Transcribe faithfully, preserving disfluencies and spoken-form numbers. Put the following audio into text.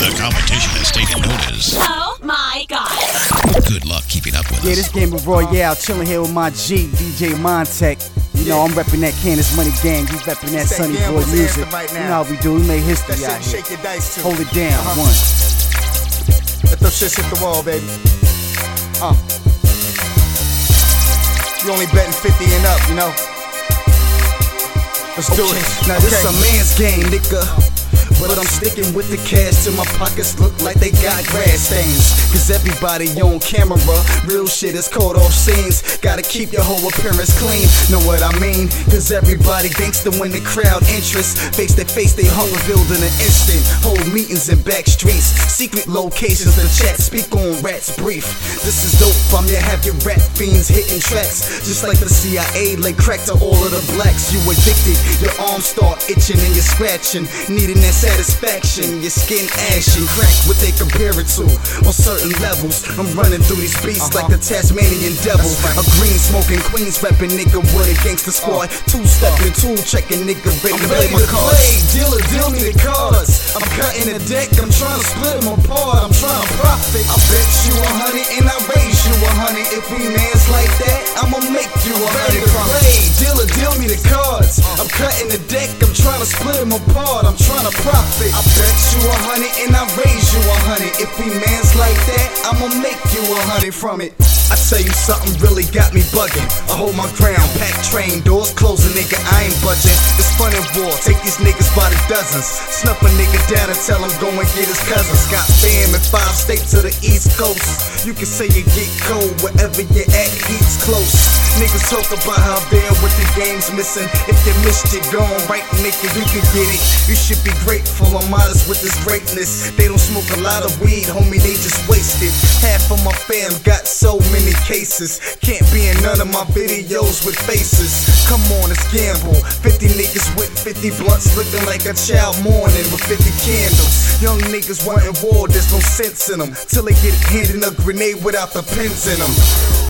The competition has taken notice. Oh my god. Good luck keeping up with Yeah, us. this game of Royale, chilling here with my G, D J Montec. You know, I'm repping that Candace Money Gang, you repping that Sunny Boy music. Right you know how we do, we make history that out shit here. shake your dice too. Hold it down, Uh-huh. one. Let those shits hit the wall, baby. Uh. You only betting fifty and up, you know. Let's do Okay, it. now this a man's game, nigga. But I'm sticking with the cash till my pockets look like they got grass stains. Cause everybody on camera, real shit is caught off scenes. Gotta keep your whole appearance clean, know what I mean? Cause everybody gangsta when the crowd interest. Face to face, they heart revealed in an instant. Hold meetings in back streets, secret locations to chat, speak on rats brief. This is dope, I'm your have your rap fiends hitting tracks. Just like the C I A, lay crack to all of the blacks. You addicted, your arms start itching and you're scratching, needing that satisfaction, your skin ashy, crack what they compare it to. On certain levels, I'm running through these beats Uh-huh. like the Tasmanian devil. A green smoking Queens repping nigga with a gangster squad. Two stepping, two checking nigga ready to play my cards. Dealer, deal me the cards. I'm cutting the deck, I'm trying to split them apart. I'm trying to profit. I bet you a hundred and I raise you a hundred. If we mans like that, I'ma make you a hundred. Play, dealer, deal me the cards. I'm cutting the deck, I'm trying to split them apart. I'm trying to profit. I bet you a hundred and I raise you a hundred. If we mans like that, I'ma make you a hundred from it. I tell you something really got me bugging. I hold my ground, pack train, doors closing, nigga, I ain't budging. It's fun and war, take these niggas by the dozens. Snuff a nigga down and tell him go and get his cousins. Got fam in five states to the east coast. You can say you get cold, wherever you at, heat's close. Niggas talk about how bad with the game's missing. If you missed it, gone right, nigga, you can get it. You should be grateful, I'm modest with this greatness. They don't smoke a lot of weed, homie, they just waste it. Half of my fam got so many cases. Can't be in none of my videos with faces. Come on, it's gamble. fifty niggas with fifty blunts looking like a child mourning with fifty candles. Young niggas wanting war, there's no sense in them. Till they get handed a grenade without the pins in them.